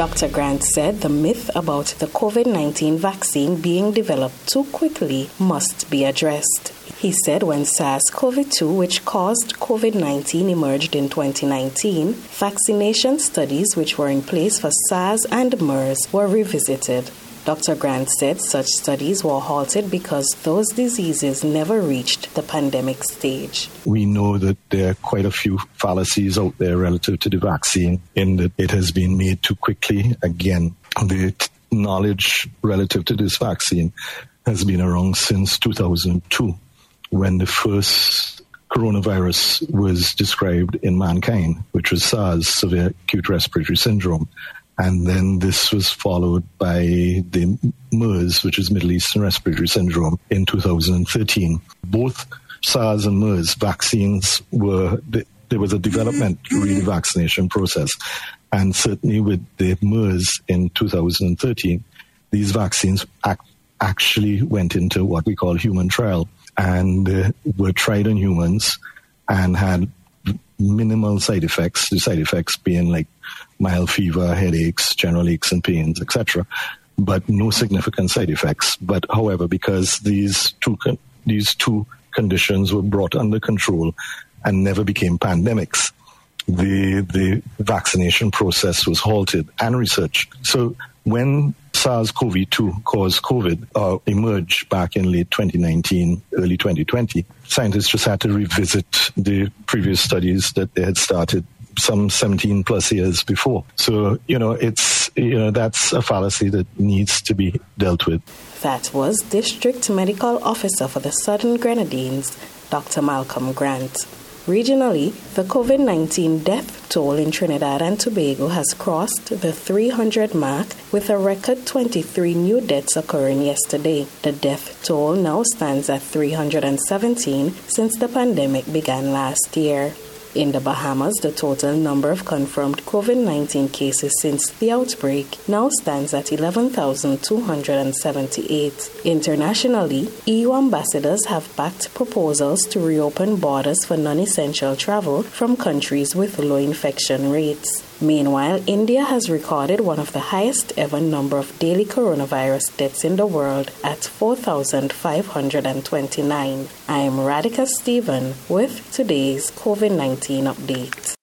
Dr. Grant said the myth about the COVID-19 vaccine being developed too quickly must be addressed. He said when SARS-CoV-2, which caused COVID-19, emerged in 2019, vaccination studies which were in place for SARS and MERS were revisited. Dr. Grant said such studies were halted because those diseases never reached the pandemic stage. We know that there are quite a few fallacies out there relative to the vaccine in that it has been made too quickly. Again, the knowledge relative to this vaccine has been around since 2002, when the first coronavirus was described in mankind, which was SARS, severe acute respiratory syndrome. And then this was followed by the MERS, which is Middle Eastern Respiratory Syndrome, in 2013. Both SARS and MERS vaccines there was a development during the vaccination process. And certainly with the MERS in 2013, these vaccines actually went into what we call human trial and were tried on humans and had minimal side effects, the side effects being like mild fever, headaches, general aches and pains, etc., but no significant side effects. But however, because these two conditions were brought under control and never became pandemics, the vaccination process was halted and research. So when SARS-CoV-2 caused COVID emerged back in late 2019, early 2020, scientists just had to revisit the previous studies that they had started some 17 plus years before. So, that's a fallacy that needs to be dealt with. That was District Medical Officer for the Southern Grenadines, Dr. Malcolm Grant. Regionally, the COVID-19 death toll in Trinidad and Tobago has crossed the 300 mark, with a record 23 new deaths occurring yesterday. The death toll now stands at 317 since the pandemic began last year. In the Bahamas, the total number of confirmed COVID-19 cases since the outbreak now stands at 11,278. Internationally, EU ambassadors have backed proposals to reopen borders for non-essential travel from countries with low infection rates. Meanwhile, India has recorded one of the highest ever number of daily coronavirus deaths in the world at 4,529. I am Radhika Stephen with today's COVID-19 update.